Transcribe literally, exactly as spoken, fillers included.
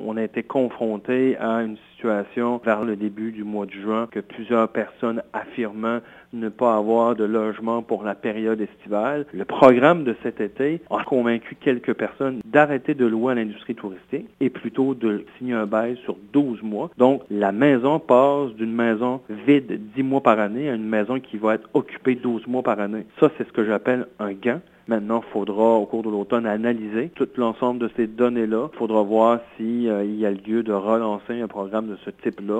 on a été confronté à une situation vers le début du mois de juin que plusieurs personnes affirmant ne pas avoir de logement pour la période estivale. Le programme de cet été a convaincu quelques personnes d'arrêter de louer à l'industrie touristique et plutôt de signer un bail sur douze mois. Donc, la maison passe d'une maison vide dix mois par année à une maison qui va être occupée douze mois par année. Ça, c'est ce que j'appelle un gain. Maintenant, il faudra, au cours de l'automne, analyser tout l'ensemble de ces données-là. Il faudra voir s'il euh, y a lieu de relancer un programme de ce type-là.